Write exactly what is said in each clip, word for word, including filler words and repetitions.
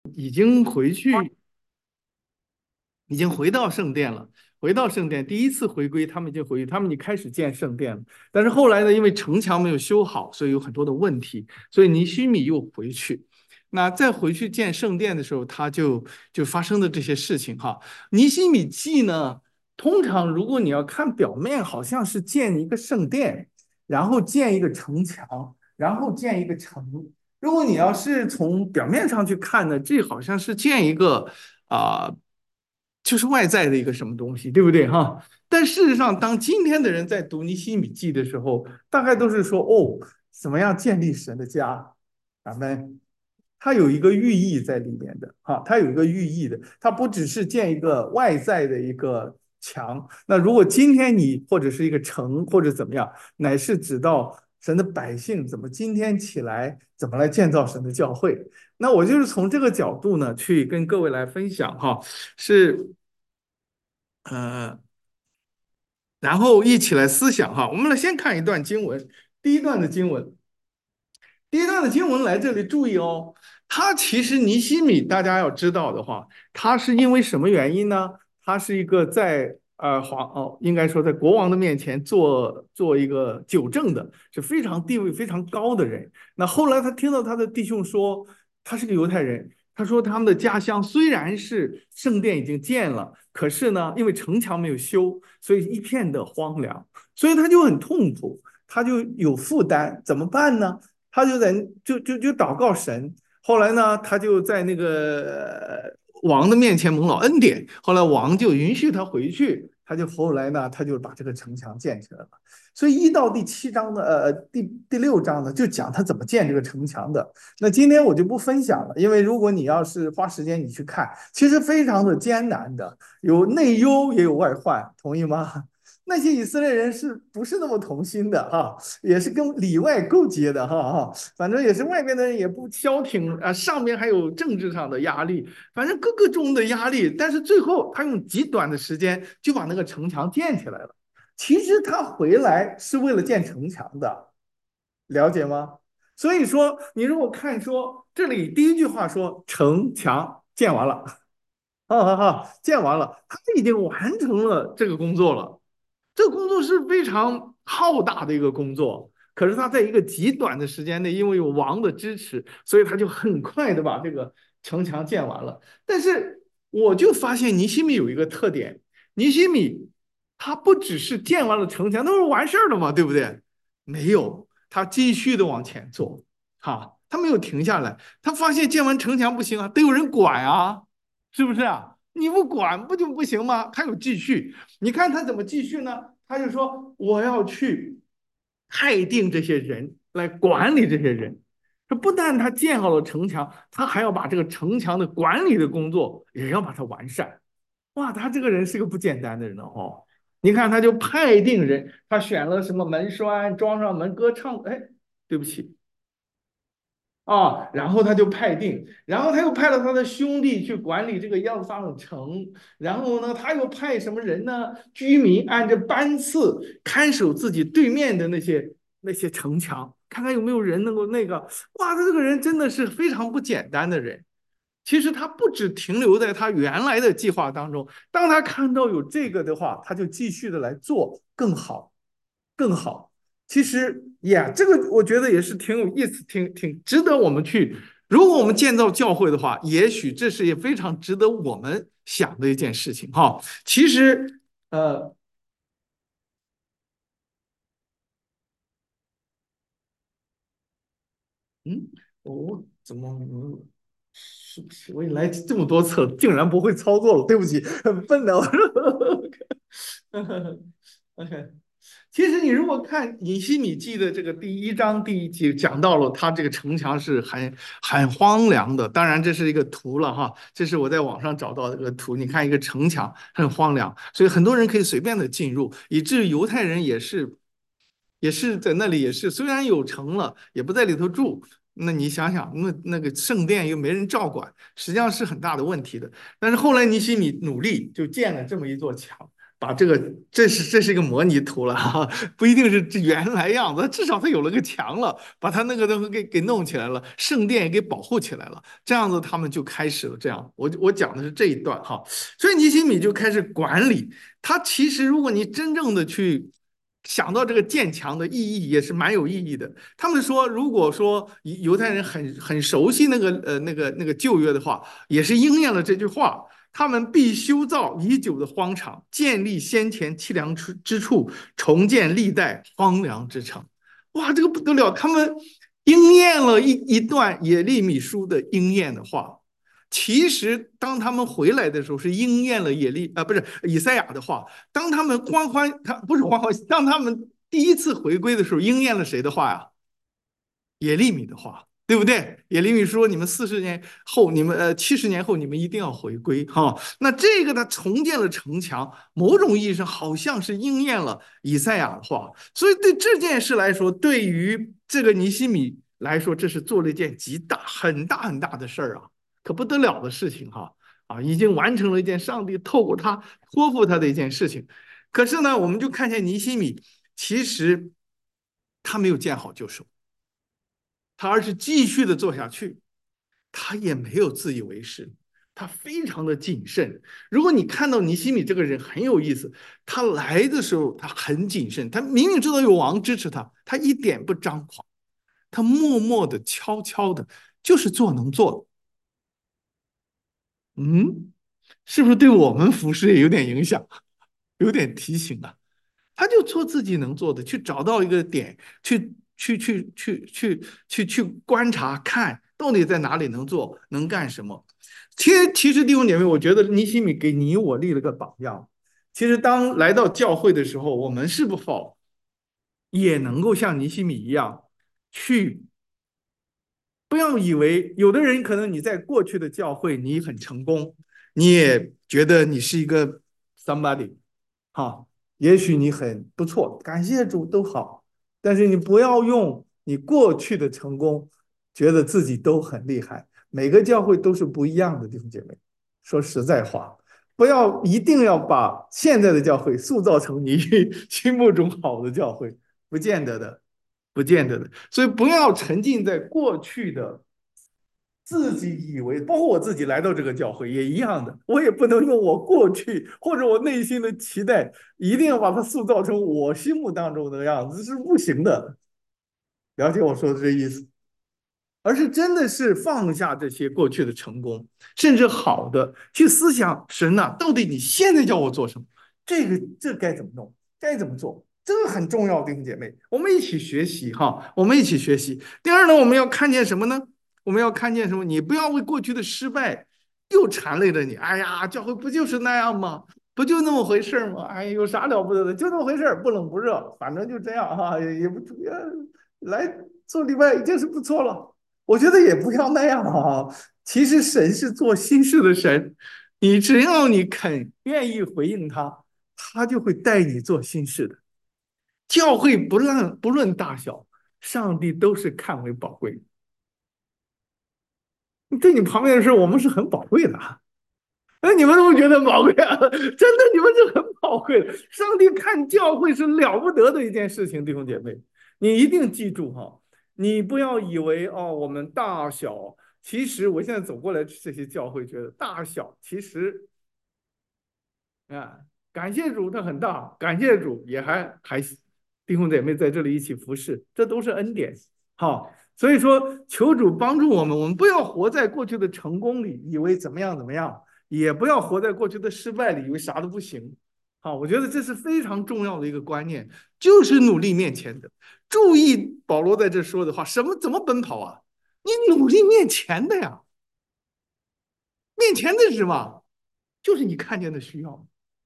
已经回去，已经回到圣殿了。回到圣殿，第一次回归，他们已经回去，他们已经开始建圣殿了。但是后来呢，因为城墙没有修好，所以有很多的问题，所以尼希米又回去。那再回去建圣殿的时候，他就就发生的这些事情哈。尼希米记呢，通常如果你要看表面，好像是建一个圣殿，然后建一个城墙，然后建一个城。如果你要是从表面上去看呢，这好像是建一个啊、呃就是外在的一个什么东西，对不对哈？但事实上，当今天的人在读尼希米记的时候，大概都是说哦，怎么样建立神的家，咱们它有一个寓意在里面的哈，它有一个寓意的，它不只是建一个外在的一个墙。那如果今天你或者是一个城或者怎么样，乃是指到神的百姓怎么今天起来，怎么来建造神的教会。那我就是从这个角度呢，去跟各位来分享哈，是呃，然后一起来思想哈。我们来先看一段经文，第一段的经文。第一段的经文来这里注意哦，他其实尼希米，大家要知道的话，他是因为什么原因呢？他是一个在呃皇哦，应该说在国王的面前做做一个纠正的，是非常地位非常高的人。那后来他听到他的弟兄说，他是个犹太人，他说他们的家乡虽然是圣殿已经建了，可是呢，因为城墙没有修，所以一片的荒凉，所以他就很痛苦，他就有负担，怎么办呢？他就在就就就祷告神。后来呢，他就在那个王的面前蒙了恩典。后来王就允许他回去，他就后来呢，他就把这个城墙建起来了。所以一到第七章的呃第第六章呢，就讲他怎么建这个城墙的。那今天我就不分享了，因为如果你要是花时间你去看，其实非常的艰难的，有内忧也有外患，同意吗？那些以色列人是不是那么同心的哈？也是跟里外勾结的哈哈，反正也是外面的人也不消停啊，上面还有政治上的压力，反正各个种的压力，但是最后他用极短的时间就把那个城墙建起来了。其实他回来是为了建城墙的，了解吗？所以说，你如果看说这里第一句话说城墙建完了，好好好，建完了，他已经完成了这个工作了。这个工作是非常浩大的一个工作，可是他在一个极短的时间内，因为有王的支持，所以他就很快的把这个城墙建完了。但是我就发现尼西米有一个特点，尼西米他不只是建完了城墙，那不是完事儿了吗？对不对？没有，他继续的往前做，哈，他没有停下来。他发现建完城墙不行啊，得有人管啊，是不是啊？你不管不就不行吗？他有继续，你看他怎么继续呢？他就说我要去派定这些人来管理这些人。这不但他建好了城墙，他还要把这个城墙的管理的工作也要把它完善。哇，他这个人是个不简单的人哦。你看，他就派定人，他选了什么门栓，装上门歌唱。哎，对不起，啊，然后他就派定，然后他又派了他的兄弟去管理这个耶路撒冷城，然后呢，他又派什么人呢？居民按着班次看守自己对面的那些那些城墙，看看有没有人能够那个。哇，他这个人真的是非常不简单的人。其实他不只停留在他原来的计划当中，当他看到有这个的话，他就继续的来做更好，更好。其实呀，这个我觉得也是挺有意思，挺挺值得我们去。如果我们建造教会的话，也许这是也非常值得我们想的一件事情哈。其实，呃，嗯，我怎么嗯是不是我来这么多次，竟然不会操作了？对不起，很笨的。OK，其实你如果看《尼希米记》的这个第一章第一集，讲到了它这个城墙是很很荒凉的。当然，这是一个图了哈，这是我在网上找到的一个图。你看一个城墙很荒凉，所以很多人可以随便的进入，以至于犹太人也是也是在那里也是，虽然有城了，也不在里头住。那你想想，那那个圣殿又没人照管，实际上是很大的问题的。但是后来尼希米努力就建了这么一座墙。 把这个，这是这是一个模拟图了哈，不一定是这原来样子，至少它有了个墙了，把它那个东西给给弄起来了，圣殿也给保护起来了，这样子他们就开始了这样。我我讲的是这一段哈，所以尼希米就开始管理。他其实如果你真正的去想到这个建墙的意义，也是蛮有意义的。他们说，如果说犹太人很很熟悉那个呃那个那个旧约的话，也是应验了这句话。他们必修造已久的荒场，建立先前凄凉之处，重建历代荒凉之城。哇，这个不得了！他们应验了一一段耶利米书的应验的话。其实，当他们回来的时候，是应验了耶利啊、呃，不是以赛亚的话。当他们欢欢，他不是欢欢，当他们第一次回归的时候，应验了谁的话呀？耶利米的话，对不对？耶利米说：“你们四十年后，你们呃七十年后，你们一定要回归。”哈，那这个呢，重建了城墙，某种意义上好像是应验了以赛亚的话。所以对这件事来说，对于这个尼希米来说，这是做了一件极大、很大很大的事儿啊，可不得了的事情哈！啊，已经完成了一件上帝透过他托付他的一件事情。可是呢，我们就看见尼希米，其实他没有见好就收。他而是继续的做下去，他也没有自以为是，他非常的谨慎。如果你看到尼希米这个人很有意思，他来的时候他很谨慎，他明明知道有王支持他，他一点不张狂，他默默的、悄悄的，就是做能做的。嗯，是不是对我们服饰也有点影响，有点提醒啊？他就做自己能做的，去找到一个点，去去去去去去去观察，看到底在哪里能做，能干什么。其实，其实弟兄姐妹，我觉得尼西米给你我立了个榜样。其实，当来到教会的时候，我们是否也能够像尼西米一样，去不要以为有的人可能你在过去的教会你很成功，你也觉得你是一个 somebody，哈，也许你很不错，感谢主都好，但是你不要用你过去的成功觉得自己都很厉害。每个教会都是不一样的，弟兄姐妹。说实在话，不要一定要把现在的教会塑造成你心目中好的教会，不见得的，不见得的。所以不要沉浸在过去的自己以为，包括我自己来到这个教会也一样的，我也不能用我过去或者我内心的期待，一定要把它塑造成我心目当中的样子，是不行的。了解我说的这意思？而是真的是放下这些过去的成功，甚至好的，去思想神呐、啊，到底你现在叫我做什么？这个这该怎么弄？该怎么做？这个很重要，弟兄姐妹，我们一起学习哈，我们一起学习。第二呢，我们要看见什么呢？我们要看见什么？你不要为过去的失败又缠累着你。哎呀，教会不就是那样吗？不就那么回事吗？哎，有啥了不得的？就那么回事，不冷不热，反正就这样哈，也不主要来做礼拜已经是不错了。我觉得也不要那样啊。其实神是做新事的神，你只要你肯愿意回应他，他就会带你做新事的。教会不论不论大小，上帝都是看为宝贵的。对你旁边的事，我们是很宝贵的。哎，你们都觉得宝贵啊？真的，你们是很宝贵的。上帝看教会是了不得的一件事情，弟兄姐妹，你一定记住哈，你不要以为哦，我们大小，其实我现在走过来这些教会，觉得大小其实啊，感谢主，它很大，感谢主也还还弟兄姐妹在这里一起服侍，这都是恩典。好，所以说求主帮助我们，我们不要活在过去的成功里，以为怎么样怎么样，也不要活在过去的失败里，以为啥都不行。好，我觉得这是非常重要的一个观念，就是努力面前的。注意保罗在这说的话，什么怎么奔跑啊？你努力面前的呀，面前的是什么？就是你看见的需要。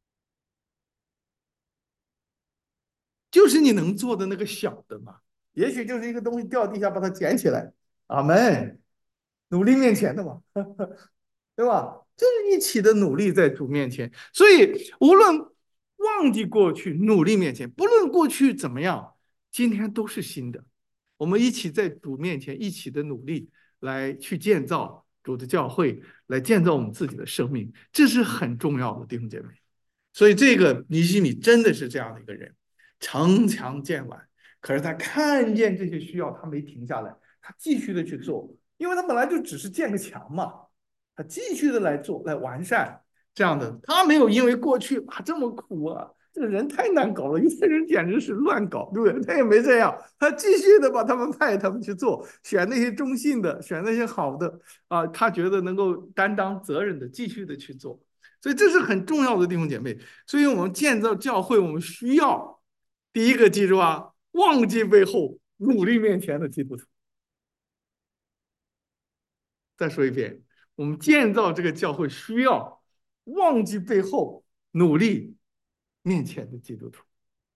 就是你能做的那个小的嘛，也许就是一个东西掉地下，把它捡起来，阿门，努力面前的嘛，对吧？这是一起的努力在主面前，所以无论忘记过去，努力面前，不论过去怎么样，今天都是新的。我们一起在主面前一起的努力，来去建造主的教会，来建造我们自己的生命，这是很重要的，弟兄姐妹。 所以这个尼西米真的是这样的一个人，城墙建完，可是他看见这些需要，他没停下来，他继续的去做，因为他本来就只是建个墙嘛，他继续的来做，来完善这样的，他没有因为过去啊这么苦啊，这个人太难搞了，有些人简直是乱搞，对不对？他也没这样，他继续的把他们派他们去做，选那些中信的，选那些好的啊，他觉得能够担当责任的，继续的去做。所以这是很重要的弟兄姐妹。所以我们建造教会，我们需要第一个记住啊，忘记背后，努力面前的基督徒。再说一遍，我们建造这个教会需要忘记背后，努力面前的基督徒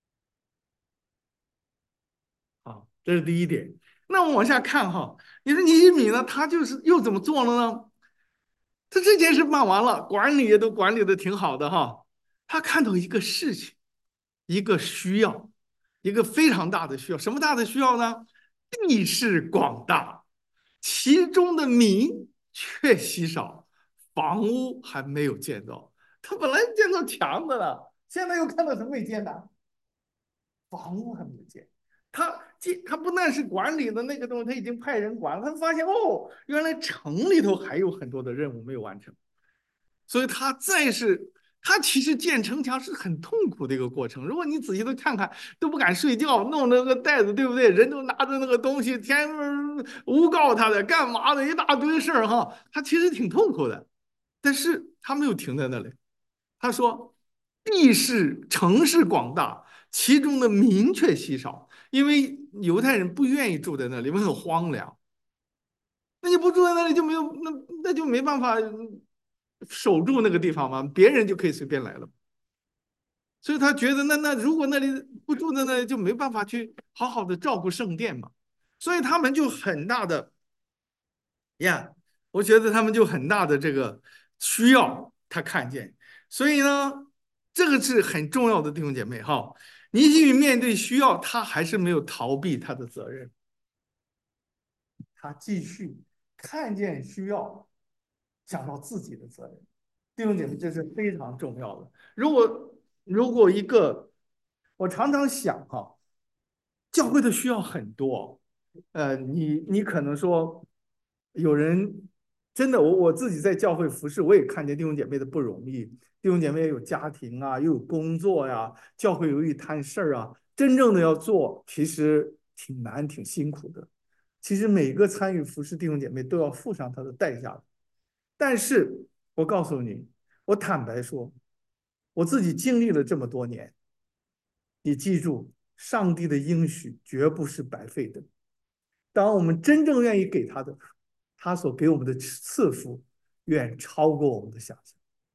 啊，这是第一点。那我们往下看哈，你说尼希米呢，他就是又怎么做了呢？他这件事办完了，管理也都管理的挺好的哈。他看到一个事情，一个需要，一个非常大的需要。什么大的需要呢？地势广大，其中的民却稀少，房屋还没有建造。他本来建造墙的了，现在又看到什么没建的？房屋还没有建。他建，他不但是管理的那个东西，他已经派人管了。他发现哦，原来城里头还有很多的任务没有完成。所以他再是他其实建城墙是很痛苦的一个过程。如果你仔细的看看，都不敢睡觉，弄那个袋子，对不对？人都拿着那个东西，天诬告他的，干嘛的，一大堆事儿哈。他其实挺痛苦的，但是他没有停在那里。他说，地势城市广大，其中的民却稀少，因为犹太人不愿意住在那里，因为很荒凉。那你不住在那里就没有那那就没办法守住那个地方嘛，别人就可以随便来了。所以他觉得那那如果那里不住在那里就没办法去好好的照顾圣殿嘛，所以他们就很大的呀，我觉得他们就很大的这个需要他看见，所以呢，这个是很重要的弟兄姐妹哈。尼西米面对需要，他还是没有逃避他的责任，他继续看见需要，想到自己的责任。弟兄姐妹，这是非常重要的。如果如果一个，我常常想哈，教会的需要很多，呃，你你可能说，有人真的，我我自己在教会服侍，我也看见弟兄姐妹的不容易。弟兄姐妹有家庭啊，又有工作呀，教会有一摊事儿啊，真正的要做，其实挺难、挺辛苦的。其实每个参与服侍弟兄姐妹都要付上他的代价的。但是我告诉你，我坦白说，我自己经历了这么多年，你记住，上帝的应许绝不是白费的。当我们真正愿意给他的，他所给我们的赐福远超过我们的想象。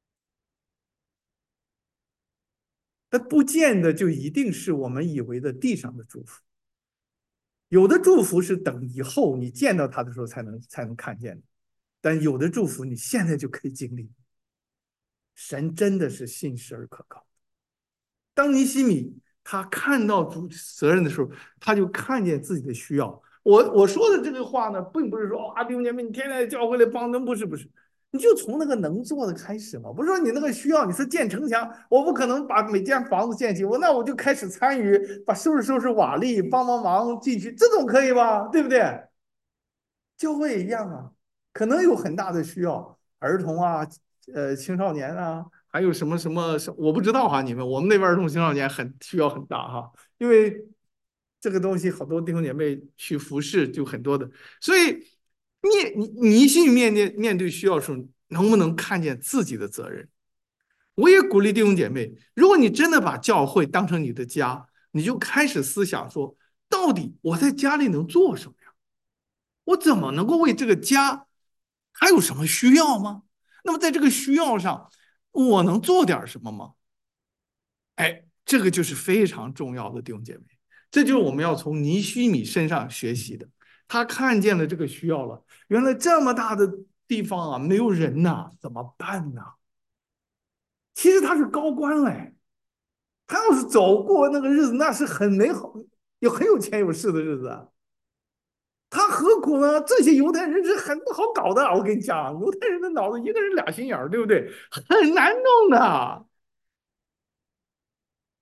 但不见得就一定是我们以为的地上的祝福。有的祝福是等以后你见到他的时候才能才能看见的，但有的祝福你现在就可以经历。神真的是信实而可靠。当尼西米他看到主责任的时候，他就看见自己的需要。我我说的这个话呢，并不是说啊，弟兄姐妹，你天天教会来帮人，不是不是，你就从那个能做的开始嘛。不是说你那个需要，你是建城墙，我不可能把每间房子建起，我那我就开始参与，把收拾收拾瓦砾，帮帮忙进去，这种可以吧？对不对？教会也一样啊，可能有很大的需要，儿童啊，呃，青少年啊，还有什么什么，我不知道哈，你们我们那边儿童青少年很需要很大哈，因为这个东西好多弟兄姐妹去服侍就很多的，所以面你你心里面对面对需要的时候，能不能看见自己的责任？我也鼓励弟兄姐妹，如果你真的把教会当成你的家，你就开始思想说，到底我在家里能做什么？我怎么能够为这个家还有什么需要吗？那么在这个需要上，我能做点什么吗？哎，这个就是非常重要的弟兄姐妹，这就是我们要从尼须米身上学习的。他看见了这个需要了，原来这么大的地方啊，没有人呐，怎么办呢？其实他是高官嘞，他要是走过那个日子，那是很美好，有很有钱有势的日子啊。他何苦呢？这些犹太人是很不好搞的。我跟你讲，犹太人的脑子一个人俩心眼儿，对不对？很难弄的。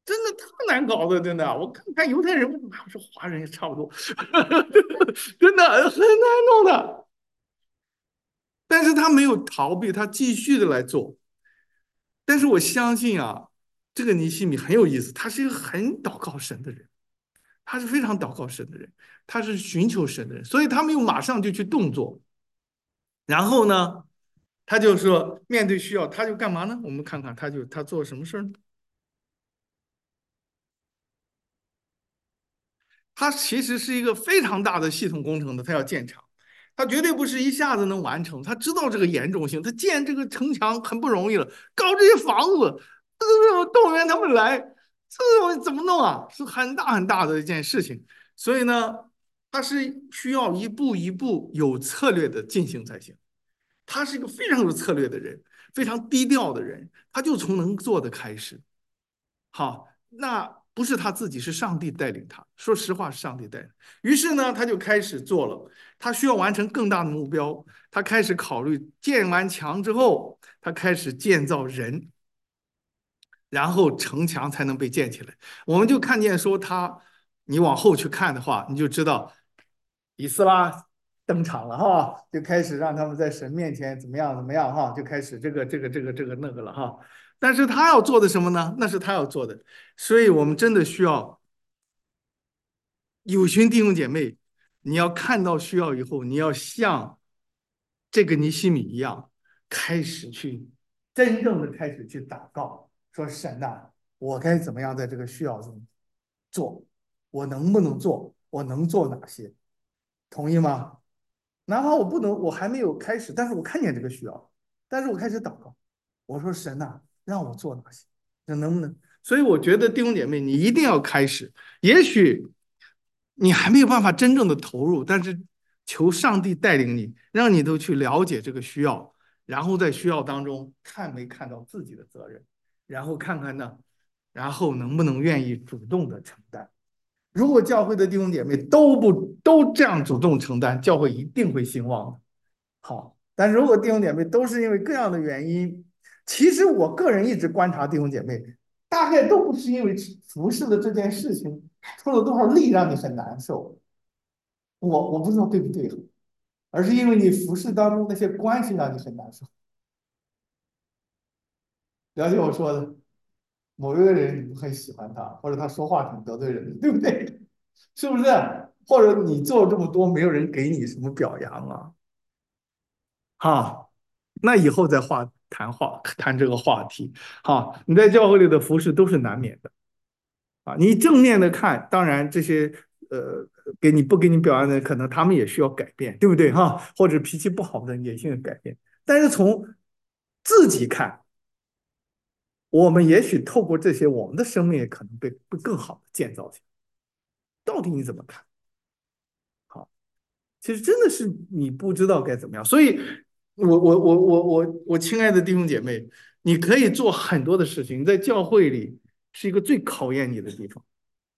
真的特难搞的，真的。我看看犹太人，我说华人也差不多，真的很难弄的。但是他没有逃避，他继续的来做。但是我相信啊，这个尼西米很有意思，他是一个很祷告神的人，他是非常祷告神的人，他是寻求神的人，所以他没有马上就去动作。然后呢，他就说面对需要，他就干嘛呢？我们看看他就他做什么事呢？它其实是一个非常大的系统工程的，它要建厂，它绝对不是一下子能完成。他知道这个严重性，他建这个城墙很不容易了，搞这些房子，这动员他们来，这怎么弄啊？是很大很大的一件事情。所以呢，他是需要一步一步有策略的进行才行。他是一个非常有策略的人，非常低调的人，他就从能做的开始。好，那不是他自己，是上帝带领他。说实话，是上帝带领。于是呢，他就开始做了。他需要完成更大的目标，他开始考虑建完墙之后，他开始建造人，然后城墙才能被建起来。我们就看见说他，你往后去看的话，你就知道以斯拉登场了哈，就开始让他们在神面前怎么样怎么样哈，就开始这个这个这个这个那个了哈。但是他要做的什么呢？那是他要做的，所以我们真的需要有群弟兄姐妹，你要看到需要以后，你要像这个尼西米一样，开始去真正的开始去祷告，说神呐，我该怎么样在这个需要中做？我能不能做？我能做哪些？同意吗？哪怕我不能，我还没有开始，但是我看见这个需要，但是我开始祷告，我说神呐，让我做哪些？这能不能？所以我觉得弟兄姐妹，你一定要开始。也许你还没有办法真正的投入，但是求上帝带领你，让你都去了解这个需要，然后在需要当中看没看到自己的责任，然后看看呢，然后能不能愿意主动的承担。如果教会的弟兄姐妹都不都这样主动承担，教会一定会兴旺的。好，但如果弟兄姐妹都是因为各样的原因，其实我个人一直观察弟兄姐妹，大概都不是因为服侍的这件事情出了多少力让你很难受，我我不知道对不对，而是因为你服侍当中那些关系让你很难受。了解我说的，某一个人你不很喜欢他，或者他说话挺得罪人的，对不对？是不是？或者你做这么多，没有人给你什么表扬啊？哈，那以后再话谈话谈这个话题。好，你在教会里的服饰都是难免的啊。你正面的看，当然这些呃给你不给你表扬的，可能他们也需要改变，对不对哈？或者脾气不好的也需要改变。但是从自己看，我们也许透过这些，我们的生命也可能被被更好的建造起来。到底你怎么看？好。其实真的是你不知道该怎么样，所以我我我我我我亲爱的弟兄姐妹，你可以做很多的事情，在教会里是一个最考验你的地方。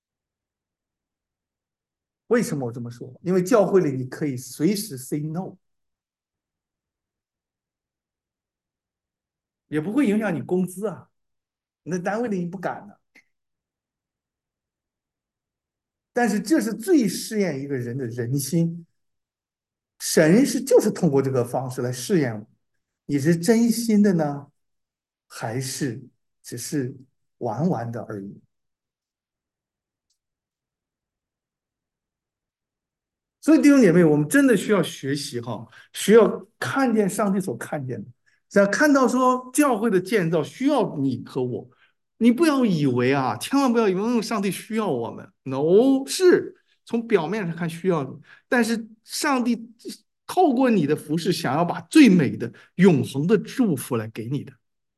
为什么我这么说？因为教会里你可以随时 say no，也不会影响你工资啊。你在单位里你不敢的，但是这是最试验一个人的人心。神是就是通过这个方式来试验我，你是真心的呢，还是只是玩玩的而已？所以弟兄姐妹，我们真的需要学习哈，需要看见上帝所看见的，想看到说教会的建造需要你和我，你不要以为啊，千万不要以为上帝需要我们，no，是从表面上看需要你，但是上帝透过你的服饰，想要把最美的、永恒的祝福来给你的。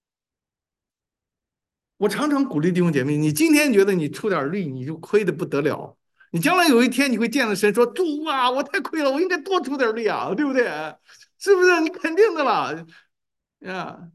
我常常鼓励弟兄姐妹，你今天觉得你出点力，你就亏的不得了。你将来有一天你会见到神说：主啊，我太亏了，我应该多出点力啊，对不对？是不是？你肯定的啦，呀。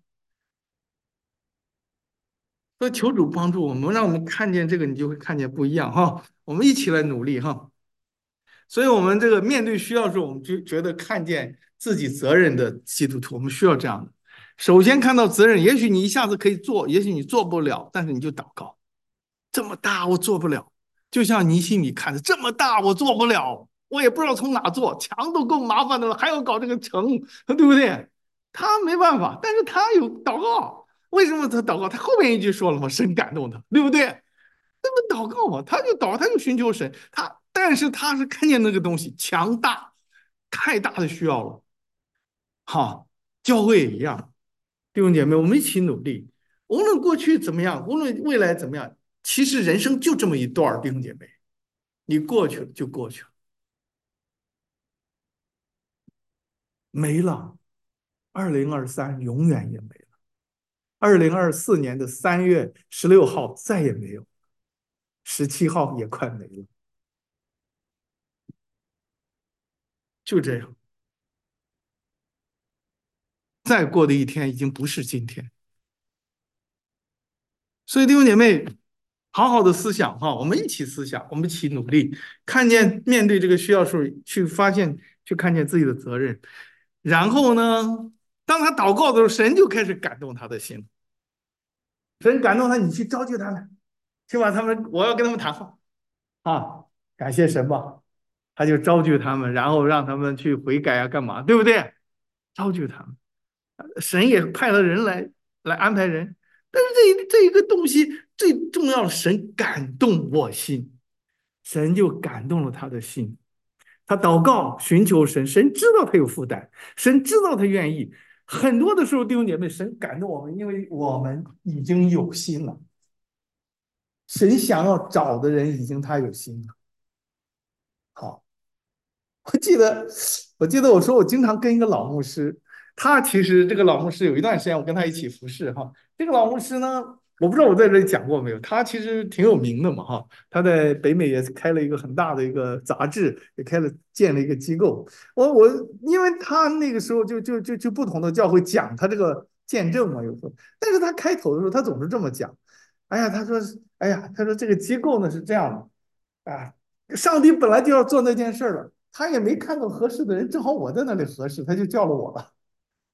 所以求主帮助我们，让我们看见这个，你就会看见不一样哈。我们一起来努力哈。所以，我们这个面对需要的时候，我们就觉得看见自己责任的基督徒，我们需要这样的。首先看到责任，也许你一下子可以做，也许你做不了，但是你就祷告。 这么大我做不了，就像尼西米看着这么大我做不了，我也不知道从哪做，墙都够麻烦的了，还要搞这个城，对不对？他没办法，但是他有祷告。为什么他祷告？他后面一句说了嘛，神感动他，对不对？那么祷告嘛，他就祷，他就寻求神，他但是他是看见那个东西强大，太大的需要了。哈，教会也一样，弟兄姐妹，我们一起努力。无论过去怎么样，无论未来怎么样，其实人生就这么一段弟兄姐妹，你过去了就过去了，没了。二零二三永远也没了，二零二四年的三月十六号再也没有，十七号也快没了，就这样。再过的一天已经不是今天。所以弟兄姐妹，好好的思想哈，我们一起思想，我们一起努力，看见面对这个需要时候，去发现，去看见自己的责任。然后呢，当他祷告的时候，神就开始感动他的心。神感动他，你去召集他们，去把他们，我要跟他们谈话啊！感谢神吧，他就召集他们，然后让他们去悔改啊，干嘛，对不对？召集他们。神也派了人来来安排人，但是这这一个东西最重要的，神感动我心，神就感动了他的心。他祷告寻求神，神知道他有负担，神知道他愿意。很多的时候，弟兄姐妹，神感动我们，因为我们已经有心了。神想要找的人，已经他有心了。好，我记得，我记得我说我经常跟一个老牧师，他其实这个老牧师有一段时间我跟他一起服侍哈。这个老牧师呢，我不知道我在这里讲过没有，他其实挺有名的嘛哈。他在北美也开了一个很大的一个杂志，也开了建了一个机构。我我因为他那个时候就就就就不同的教会讲他这个见证嘛，有时候，但是他开头的时候他总是这么讲，哎呀，他说，哎呀，他说这个机构呢是这样的啊。上帝本来就要做那件事了，他也没看到合适的人，正好我在那里合适，他就叫了我了。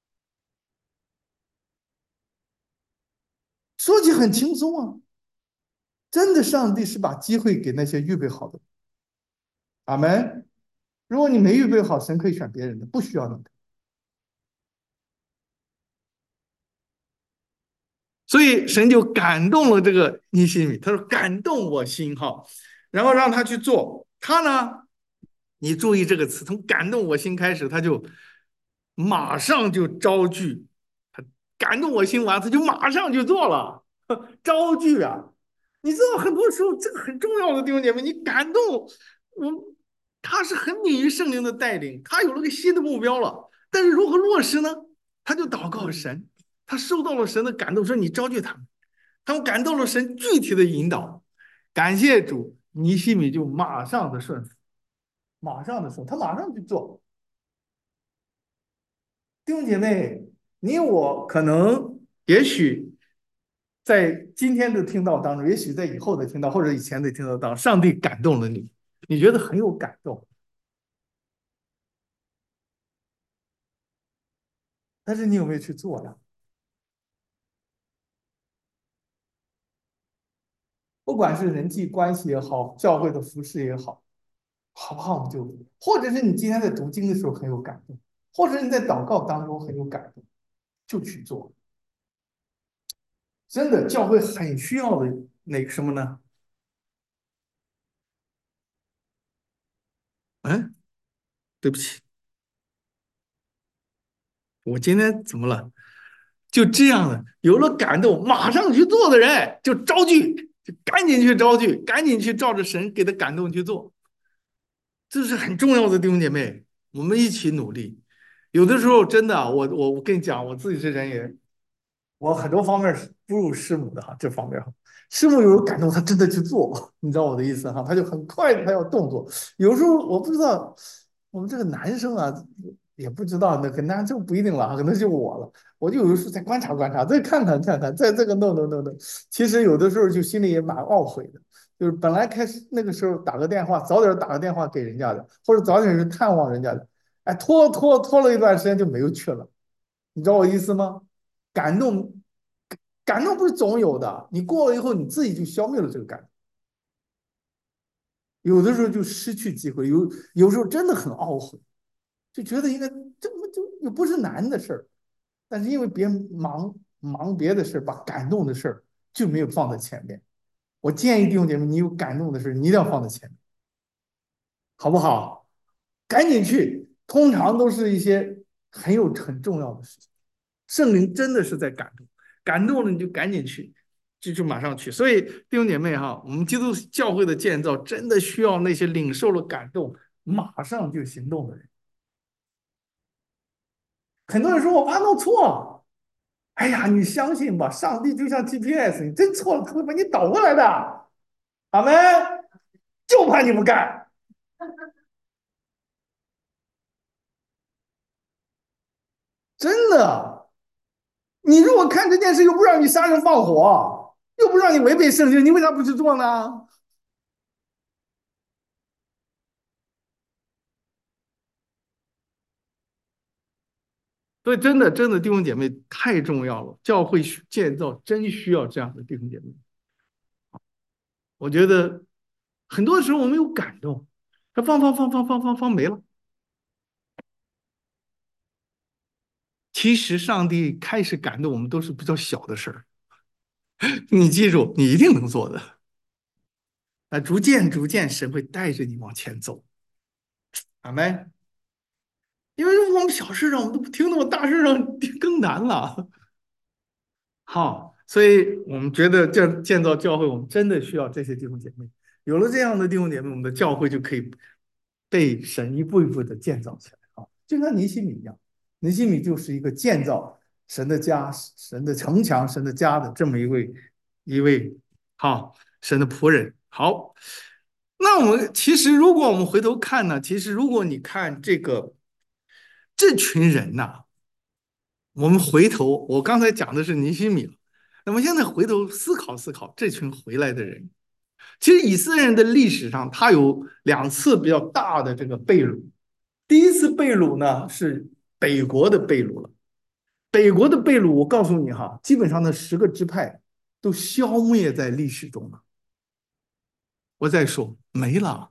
说起很轻松啊，真的，上帝是把机会给那些预备好的。阿门。如果你没预备好，神可以选别人的，不需要你的。所以神就感动了这个尼西米，他说感动我心哈，然后让他去做。他呢，你注意这个词，从感动我心开始，他就马上就招聚，他感动我心完，他就马上就做了。招聚啊！你知道，很多时候这个很重要的弟兄姐妹，你感动我，他是很敏于圣灵的带领，他有了个新的目标了，但是如何落实呢？他就祷告神，他受到了神的感动，说你招聚他们，他们感动了神具体的引导，感谢主，尼西米就马上的顺服，马上的顺服，他马上去做。弟兄姐妹，你我可能也许在今天的听到当中，也许在以后的听到或者以前的听到当中，上帝感动了你，你觉得很有感动，但是你有没有去做呀？不管是人际关系也好，教会的服饰也好，好不好？我们就，或者是你今天在读经的时候很有感动，或者你在祷告当中很有感动，就去做。真的，教会很需要的那个什么呢？嗯，对不起，我今天怎么了？就这样的，有了感动，马上去做的人就招聚，就赶紧去招聚，赶紧去照着神给的感动去做，这是很重要的，弟兄姐妹，我们一起努力。有的时候真的啊，我我我跟你讲，我自己这人也我很多方面是不如师母的哈，这方面哈，师母有感动，他真的去做，你知道我的意思哈，他就很快的他要动作。有时候我不知道，我们这个男生啊，也不知道那个男生不一定了，可能就我了，我就有的时候再观察观察，再看看看看，再这个弄弄弄弄，其实有的时候就心里也蛮懊悔的，就是本来开始那个时候打个电话，早点打个电话给人家的，或者早点去探望人家的，哎，拖拖拖了一段时间就没有去了，你知道我意思吗？感动感动不是总有的，你过了以后你自己就消灭了这个感动，有的时候就失去机会，有有时候真的很懊悔，就觉得应该这不就又不是难的事儿，但是因为别人忙忙别的事把感动的事儿就没有放在前面。我建议弟兄姐妹，你有感动的事你一定要放在前面，好不好？赶紧去，通常都是一些很有很重要的事情。圣灵真的是在感动，感动了你就赶紧去，就就马上去。所以弟兄姐妹哈，我们基督教会的建造真的需要那些领受了感动，马上就行动的人。很多人说我怕弄错了，哎呀，你相信吧，上帝就像 G P S，你真错了，他会把你导过来的。阿门，就怕你不干，真的。你如果看这件事又不让你杀人放火，又不让你违背圣经，你为啥不去做呢？所以真的，真的弟兄姐妹太重要了，教会建造真需要这样的弟兄姐妹。我觉得很多时候我们有感动，他放放放放放放放没了。其实上帝开始感动我们都是比较小的事儿，你记住，你一定能做的。啊，逐渐逐渐，神会带着你往前走。阿门。因为我们小事上我们都不听，那么大事上更难了。好，所以我们觉得建建造教会，我们真的需要这些弟兄姐妹。有了这样的弟兄姐妹，我们的教会就可以被神一步一步的建造起来啊，就像尼西米一样，尼西米就是一个建造神的家、神的城墙、神的家的这么一位一位好神的仆人。好，那我们其实如果我们回头看呢，其实如果你看这个这群人呐、我们回头，我刚才讲的是尼西米了，那么现在回头思考思考这群回来的人，其实以色列人的历史上，他有两次比较大的这个被掳。第一次被掳呢是北国的被掳了，北国的被掳，我告诉你哈，基本上那十个支派都消灭在历史中了。我再说没了，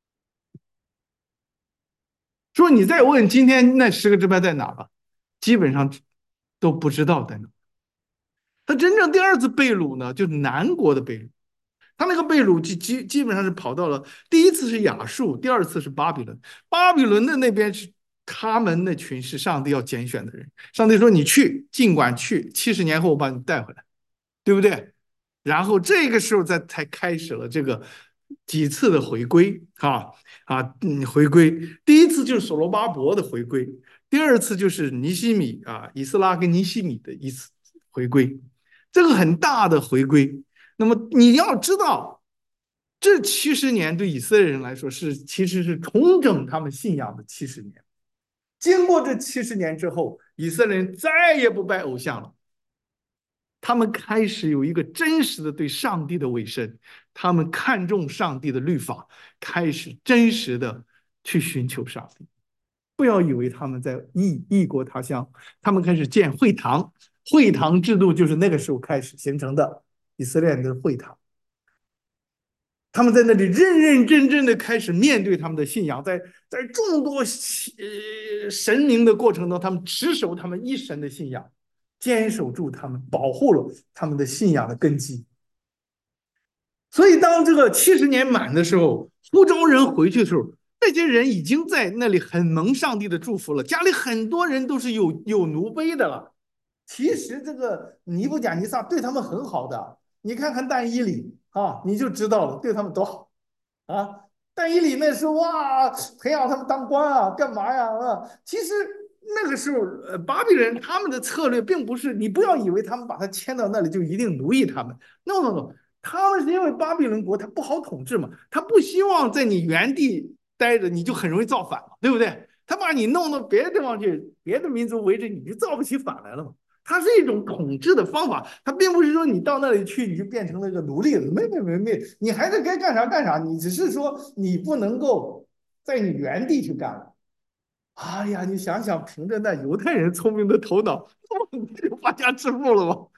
说你再问今天那十个支派在哪了，基本上都不知道在哪。他真正第二次被掳呢，就是南国的被掳。他那个被掳基基基本上是跑到了第一次是亚述，第二次是巴比伦。巴比伦的那边是他们那群是上帝要拣选的人，上帝说你去，尽管去，七十年后我把你带回来，对不对？然后这个时候才才开始了这个几次的回归啊啊嗯回归，第一次就是所罗巴伯的回归，第二次就是尼西米啊以斯拉跟尼西米的一次回归，这个很大的回归。那么你要知道，这七十年对以色列人来说是其实是重整他们信仰的七十年。经过这七十年之后，以色列人再也不拜偶像了。他们开始有一个真实的对上帝的委身，他们看重上帝的律法，开始真实的去寻求上帝。不要以为他们在异异国他乡，他们开始建会堂，会堂制度就是那个时候开始形成的以色列人的会堂。他们在那里认认真真的开始面对他们的信仰，在在众多呃神明的过程中，他们持守他们一神的信仰，坚守住他们，保护了他们的信仰的根基。所以，当这个七十年满的时候，呼召人回去的时候，那些人已经在那里很蒙上帝的祝福了，家里很多人都是有有奴婢的了。其实这个尼布甲尼撒对他们很好的，你看看但以理啊，你就知道了，对他们多好。啊，但以理那时候哇，培养他们当官啊，干嘛呀？啊，其实那个时候，呃，巴比伦他们的策略并不是，你不要以为他们把他迁到那里就一定奴役他们。No no no，他们是因为巴比伦国他不好统治嘛，他不希望在你原地待着，你就很容易造反了，对不对？他把你弄到别的地方去，别的民族围着你，就造不起反来了嘛。它是一种统治的方法，它并不是说你到那里去你就变成了一个奴隶了，没没没没，你还是该干啥干啥，你只是说你不能够在你原地去干了。哎呀，你想想，凭着那犹太人聪明的头脑，就发家致富了吗？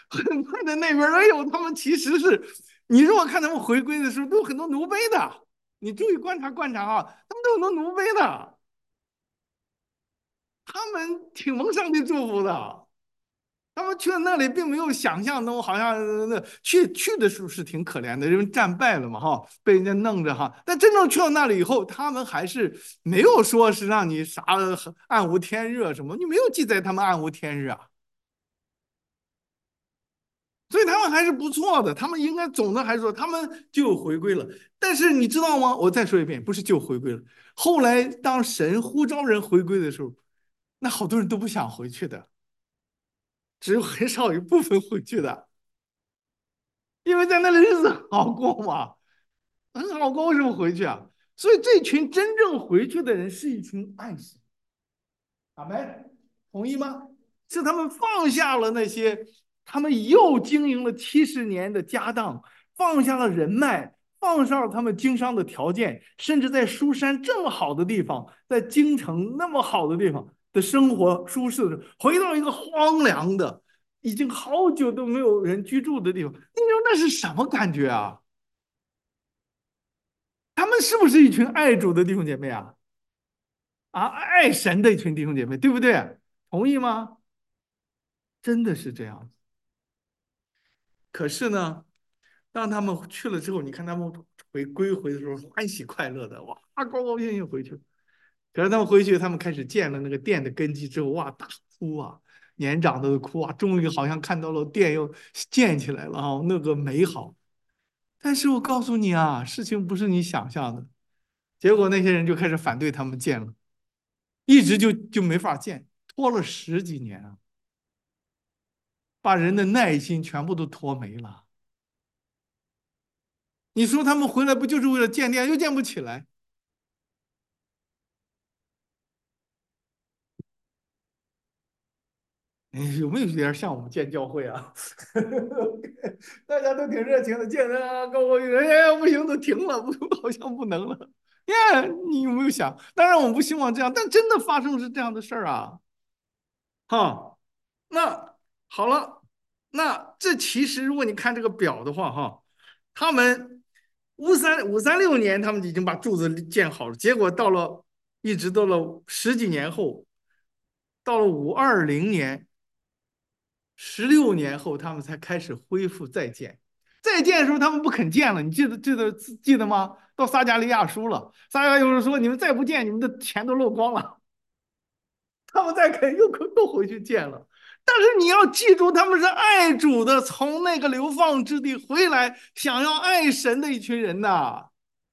很快在那边儿，哎呦，他们其实是，你如果看他们回归的时候，都有很多奴婢的。你注意观察观察啊，他们都有很多奴婢的，他们挺蒙上帝祝福的。他们去了那里，并没有想象中好像那去去的时候是挺可怜的，因为战败了嘛，哈，被人家弄着哈。但真正去到那里以后，他们还是没有说是让你啥暗无天日啊什么，你没有记载他们暗无天日啊。所以他们还是不错的，他们应该总的还是说他们就回归了。但是你知道吗？我再说一遍，不是就回归了。后来当神呼召人回归的时候，那好多人都不想回去的，只有很少一部分回去的，因为在那里日子很好过嘛，很好过，为什么回去啊？所以这群真正回去的人是一群爱神。阿门，同意吗？是他们放下了那些，他们又经营了七十年的家当，放下了人脉，放下了他们经商的条件，甚至在书山这么好的地方，在京城那么好的地方的生活舒适的，回到一个荒凉的，已经好久都没有人居住的地方，你说那是什么感觉啊？他们是不是一群爱主的弟兄姐妹啊？啊，爱神的一群弟兄姐妹，对不对？同意吗？真的是这样。可是呢，当他们去了之后，你看他们回归回的时候，欢喜快乐的，哇，高高兴兴回去。可是他们回去，他们开始建了那个殿的根基之后，哇，大哭啊，年长的都哭啊，终于好像看到了殿又建起来了啊，那个美好。但是我告诉你啊，事情不是你想象的，结果那些人就开始反对他们建了，一直就就没法建，拖了十几年啊，把人的耐心全部都拖没了。你说他们回来不就是为了建殿，又建不起来？哎，有没有一点像我们建教会啊？大家都挺热情的，建啊，高高兴兴，哎，不行，都停了，不，好像不能了。耶，你有没有想？当然，我们不希望这样，但真的发生是这样的事儿啊！哈，那好了，那这其实如果你看这个表的话，哈，他们五三五三六年，他们已经把柱子建好了，结果到了一直到了十几年后，到了五二零年。十六年后，他们才开始恢复再建。再建的时候，他们不肯建了，你记得记得记得吗？到撒加利亚书了，撒加利亚书说：“你们再不建，你们的钱都漏光了。”他们再肯又又回去建了。但是你要记住，他们是爱主的，从那个流放之地回来，想要爱神的一群人呐。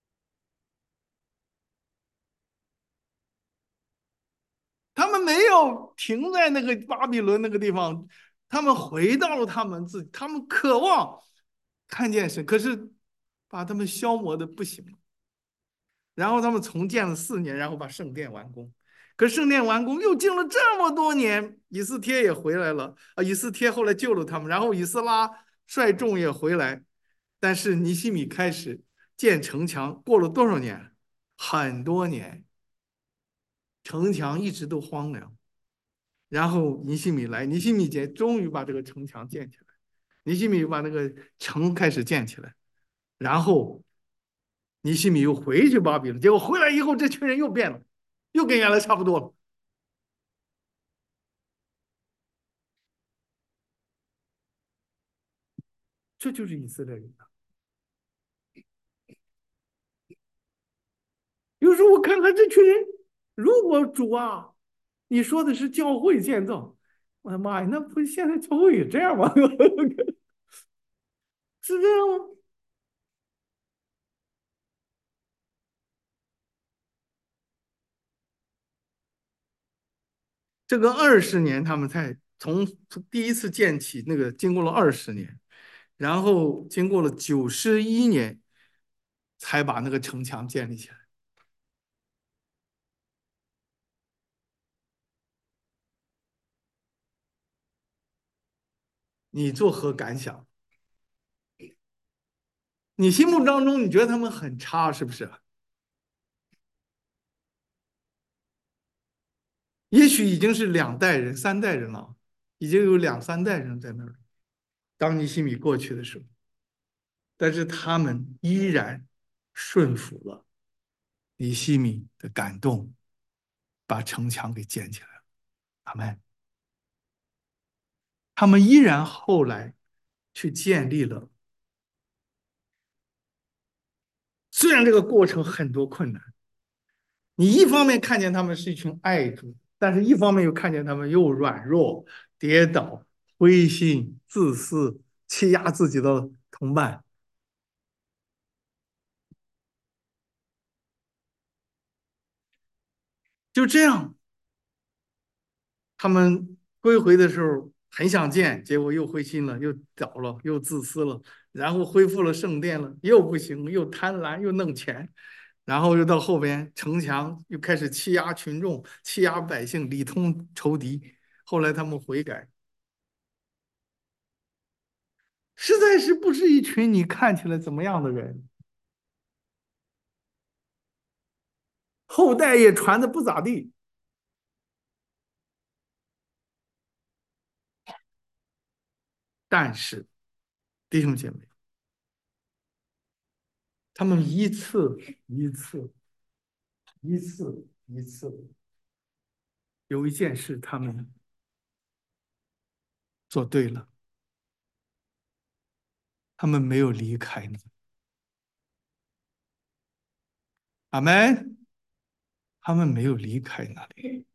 他们没有停在那个巴比伦那个地方，他们回到了他们自己，他们渴望看见神，可是把他们消磨的不行了。然后他们重建了四年，然后把圣殿完工。可圣殿完工又经了这么多年，以斯帖也回来了啊！以斯帖后来救了他们，然后以斯拉率众也回来，但是尼西米开始建城墙，过了多少年？很多年，城墙一直都荒凉。然后尼西米来，尼西米节终于把这个城墙建起来，尼西米把那个城开始建起来，然后尼西米又回去巴比伦，结果回来以后，这群人又变了，又跟原来差不多了。这就是以色列人。有时候我看看这群人，如果主啊，你说的是教会建造，我的妈呀，那不现在教会也这样吗？是这样吗？这个二十年，他们才从从第一次建起，那个经过了二十年，然后经过了九十一年，才把那个城墙建立起来。你作何感想？你心目当中，你觉得他们很差，是不是？也许已经是两代人、三代人了，已经有两三代人在那儿。 当尼西米过去的时候，但是他们依然顺服了尼西米的感动，把城墙给建起来了。阿门。他们依然后来去建立了，虽然这个过程很多困难，你一方面看见他们是一群爱主，但是一方面又看见他们又软弱、跌倒、灰心、自私、欺压自己的同伴。就这样，他们归回的时候很想见，结果又灰心了，又倒了，又自私了，然后恢复了圣殿了，又不行，又贪婪，又弄钱，然后又到后边城墙又开始欺压群众，欺压百姓，里通仇敌。后来他们悔改，实在是不是一群你看起来怎么样的人，后代也传的不咋地。但是弟兄姐妹，他们一次一次一次一次有一件事他们做对了，他们没有离开你。阿门。他们没有离开那里，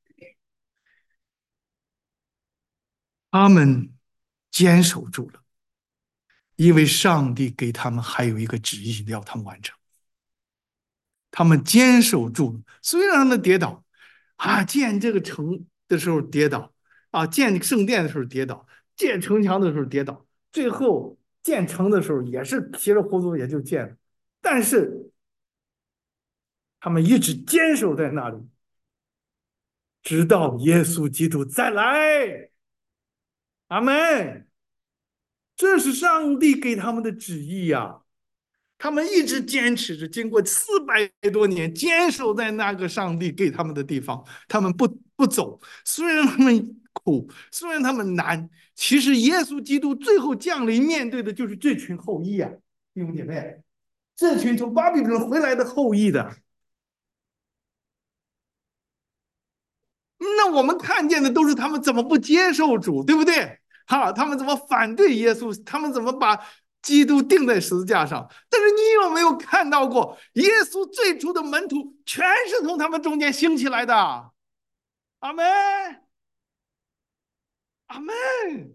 他们坚守住了，因为上帝给他们还有一个旨意要他们完成。他们坚守住了，虽然他们跌倒，啊，建这个城的时候跌倒，啊，建圣殿的时候跌倒，建城墙的时候跌倒，最后建成的时候也是稀里糊涂也就建了，但是他们一直坚守在那里，直到耶稣基督再来。阿门。这是上帝给他们的旨意呀、啊他们一直坚持着，经过四百多年，坚守在那个上帝给他们的地方，他们不不走。虽然他们苦，虽然他们难，其实耶稣基督最后降临，面对的就是这群后裔啊，弟兄姐妹，这群从巴比伦回来的后裔的。那我们看见的都是他们怎么不接受主，对不对？哈，他们怎么反对耶稣？他们怎么把基督钉在十字架上？但是你有没有看到过，耶稣最初的门徒全是从他们中间兴起来的？阿门，阿门。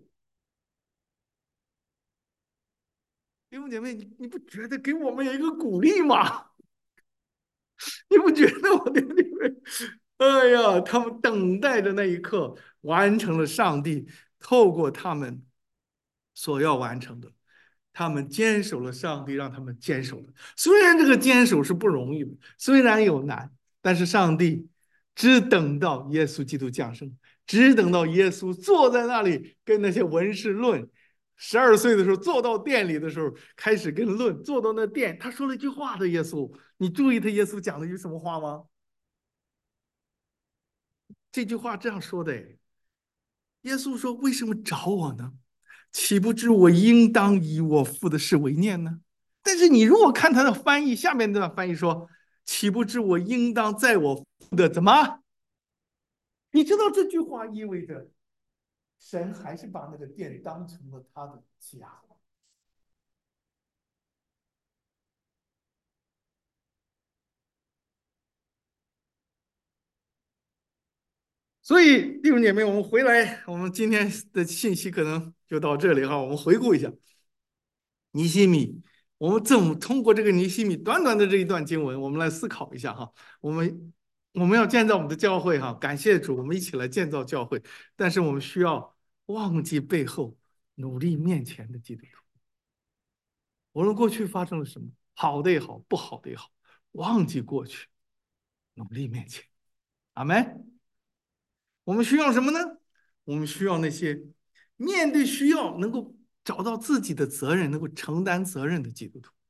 弟兄姐妹，你你不觉得给我们有一个鼓励吗？你不觉得我的弟妹？哎呀，他们等待着那一刻，完成了上帝透过他们所要完成的。他们坚守了上帝让他们坚守的。虽然这个坚守是不容易的，虽然有难，但是上帝只等到耶稣基督降生，只等到耶稣坐在那里跟那些文士论。十二岁的时候坐到店里的时候，开始跟论，坐到那店，他说了一句话的耶稣，你注意他耶稣讲了一句什么话吗？这句话这样说的，耶稣说：“为什么找我呢？岂不知我应当以我父的事为念呢？”但是你如果看他的翻译，下面这段翻译说：“岂不知我应当在我父的怎么？”你知道这句话意味着神还是把那个殿当成了他的家。所以弟兄姐妹，我们回来，我们今天的信息可能就到这里哈。我们回顾一下尼西米，我们怎么通过这个尼西米短短的这一段经文，我们来思考一下哈。我们我们要建造我们的教会哈，感谢主，我们一起来建造教会。但是我们需要忘记背后，努力面前的基督徒。无论过去发生了什么，好的也好，不好的也好，忘记过去，努力面前。阿门。我们需要什么呢？我们需要那些面对需要能够找到自己的责任，能够承担责任的基督徒。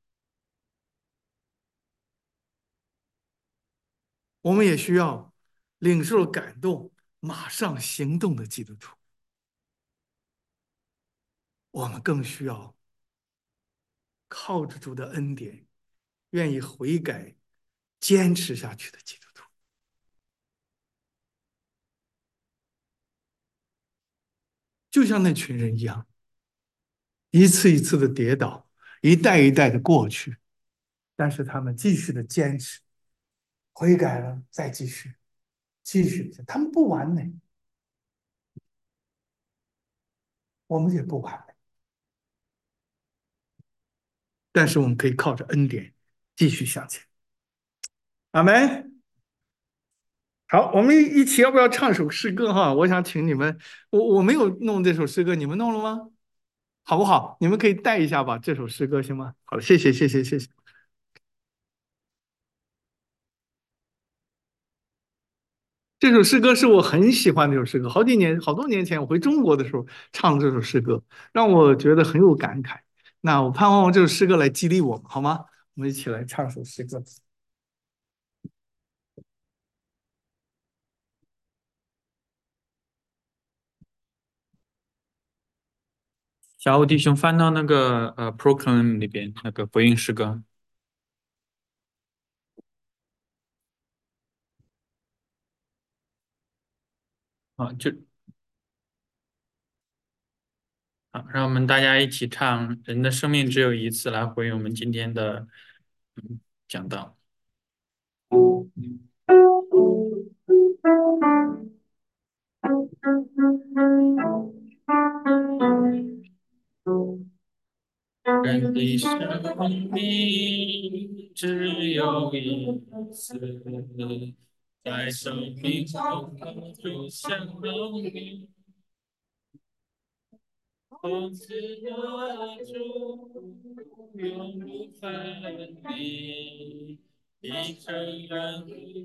我们也需要领受感动、马上行动的基督徒。 我们更需要靠着主的恩典，愿意悔改、坚持下去的基督徒。就像那群人一样，一次一次的跌倒，一代一代的过去，但是他们继续的坚持，悔改了再继续，继续。他们不完美，我们也不完美，但是我们可以靠着恩典继续向前。阿门。好，我们一起要不要唱首诗歌哈？我想请你们，我我没有弄这首诗歌，你们弄了吗？好不好？你们可以带一下吧，这首诗歌行吗？好的，谢谢谢谢谢谢。这首诗歌是我很喜欢的一首诗歌，好几年好多年前我回中国的时候唱的这首诗歌，让我觉得很有感慨。那我盼望这首诗歌来激励我们，好吗？我们一起来唱首诗歌。 小欧弟兄翻到那个呃 Proclaim 里边那个福音诗歌啊，就啊，让我们大家一起唱《人的生命只有一次》，来回应我们今天的嗯讲道。人的生命只有一次，在生命中就相遇。从此握住，永不分离，一生让你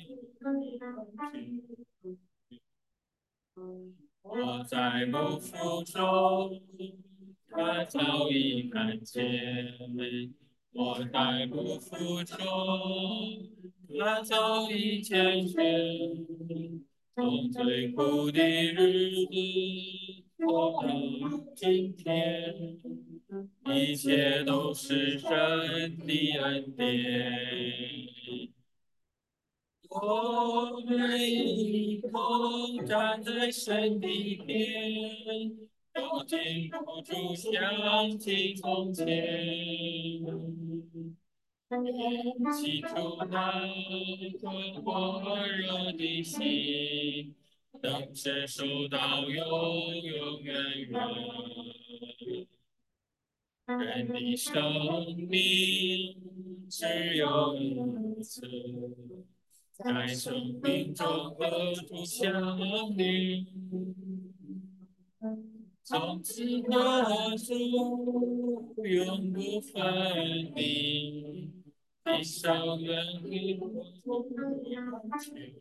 我在幕府中，他早已看见；我在幕府中，他早已拣选。从最苦的日子走到今天，一切都是神的恩典。我们一同站在神的殿，都禁不住想起从前。起初那个火热的心，能承受到永永远远。人的生命只有一次，在生命中何处相遇？从此何处永不分离，地上人与我同去。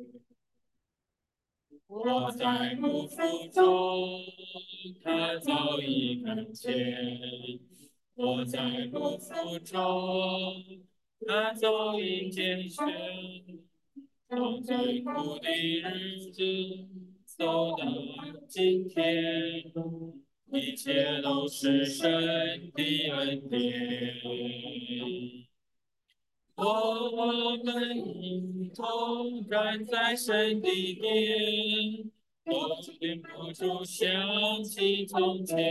我在幕府中，他早已看见；我在幕府中，他早已拣选。从最苦的日子走到今天，一切都是神的恩典。我们一同站在神的殿，都禁不住想起从前。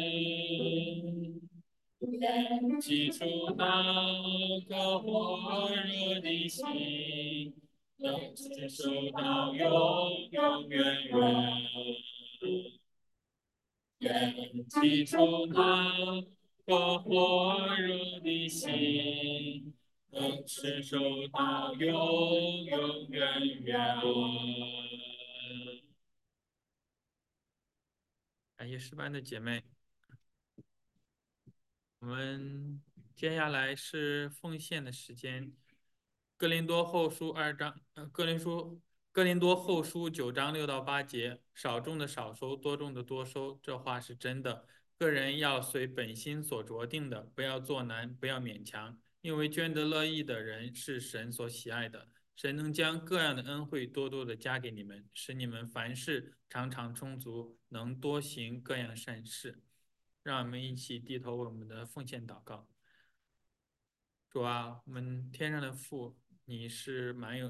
起初那个火热的心，能承受到永永远远。愿起初那个火热的心，能持守到永永远远。感谢诗班的姐妹。我们接下来是奉献的时间。哥林多后书二章，呃，哥林书哥林多后书九章六到八节，少种的少收，多种的多收，这话是真的。个人要随本心所酌定的，不要做难，不要勉强，因为捐得乐意的人是神所喜爱的。神能将各样的恩惠多多的加给你们，使你们凡事常常充足，能多行各样善事。 让我们一起低头为我们的奉献祷告。主啊，我们天上的父，你是满有